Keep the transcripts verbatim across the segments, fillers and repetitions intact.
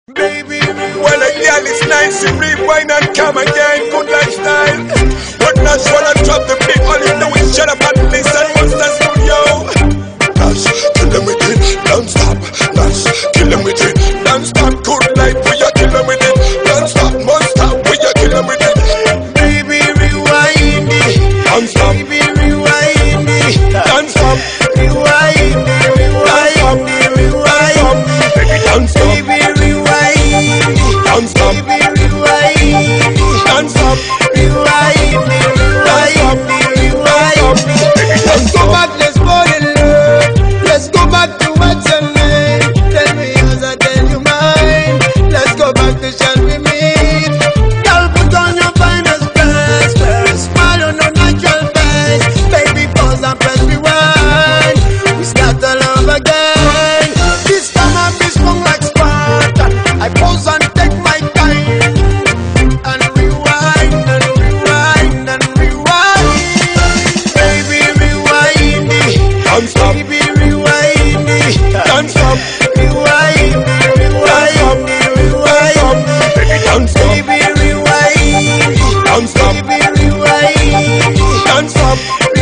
Baby, when a girl is nice, you rewind and come again. Good lifestyle. But not wanna drop the beat. All you do is shut up and listen. What's the studio? Dash, kill them with it. Don't stop. Dash, kill them with it. Don't stop. Good life, we are kill them with it. Don't stop, won't stop. We are kill them with it. Baby, rewind it. Don't stop. Baby, rewind it. Don't stop. Rewind it. Rewind it. Rewind it. Baby, don't stop. Don't stop, baby, rewind. Don't stop, rewind, rewind, rewind. Let's go back, let's fall in love. Let's go back to what's your name. Tell me yours, I tell you mine. Let's go back to shall we meet. Girl, put on your finest dress. Wear a smile on your natural face. Baby, pause and press rewind. We start all over again. This time I'll be strong like Sparta. I pose and take my and rewind and rewind and rewind. Baby, rewind it. Don't stop. Baby, rewind it. Don't stop. Rewind it. Rewind it. Rewind it. Baby, don't stop. Baby, rewind it. Don't stop. Baby, rewind it. Don't stop.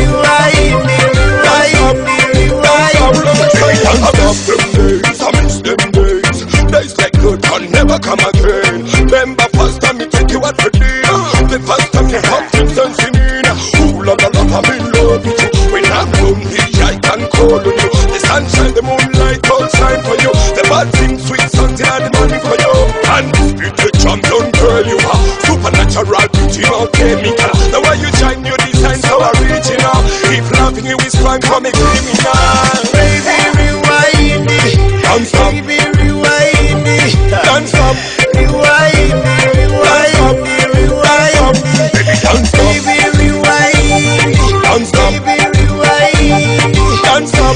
Rewind it. Rewind it. Rewind it. Don't stop them days, I miss them days. Days like good can never come again. Remember first time me take you out for dinner. The first time you have things and sinina. Ooh la la la, I'm in love with you. When I'm lonely, I can call on you. The sunshine, the moonlight, all shine for you. The bad things, sweet something, and the money for you. And this the champion girl you are. Supernatural beauty, no chemical. The way you shine, your design so original. If loving you is crime, call me criminal. Baby, rewind it. Don't stop. Baby, rewind it. Don't stop. Rewind it. Rewind it. Rewind it. Baby, don't stop. Baby, rewind it. Don't stop. Baby, rewind it. Don't stop.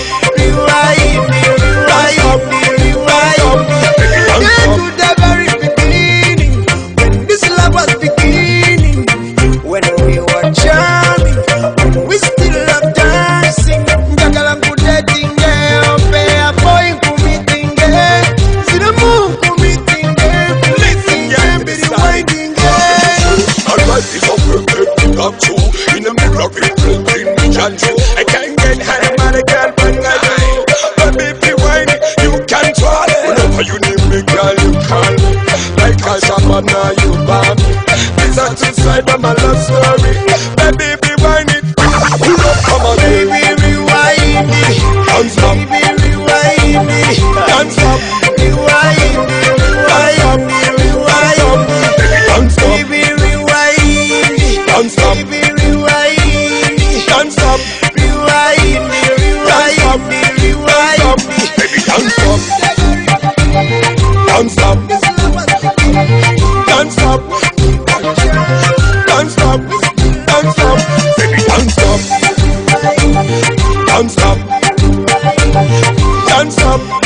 Rewind it. Rewind it. Rewind it. Baby, don't Get stop. to the very beginning, when this love was beginning, when we were charming, when we still love dancing. Njagala nkudatinge, ope boy nkumitinge, see the moon kumitinge, Listen, yeah, be rewinding. our life is a perfect thing of two. In the mirror, reflecting me and you. I can't get high, man, I can't bang I do. But if you whine it, you can try it. Whenever you need me, girl, you call me. Like a shaman, now you bomb me. This is two sides of my love story. Baby, if you whine it, pull up, come on, baby. Baby, rewind it. Don't stop. Baby, rewind it. Don't stop. Rewind it. Rewind it. Rewind it. Baby, don't stop. Baby, rewind it. Don't stop. Baby, rewind it. Don't stop. Rewind it. Rewind it. Rewind it. Baby, don't stop. Don't stop. Don't stop. Don't stop. Don't stop. Baby, don't stop. Don't stop. Don't stop.